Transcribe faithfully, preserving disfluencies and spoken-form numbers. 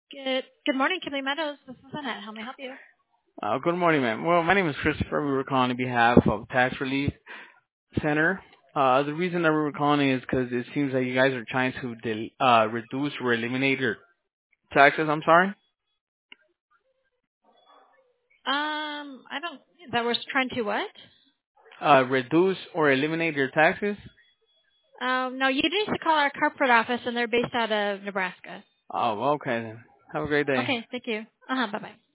Good good morning, Kimberly Meadows. This is Annette. How may I help you? Uh, good morning, ma'am. Well, my name is Christopher. We were calling on behalf of Tax Relief Center. Uh, the reason that we were calling is because it seems like you guys are trying to del- uh, reduce or eliminate your taxes. I'm sorry. Um, I don't. That was trying to what? Uh, reduce or eliminate your taxes. Um, no, you need to call our corporate office, and they're based out of Nebraska. Oh, okay then. Have a great day. Okay, thank you. Uh huh. Bye bye.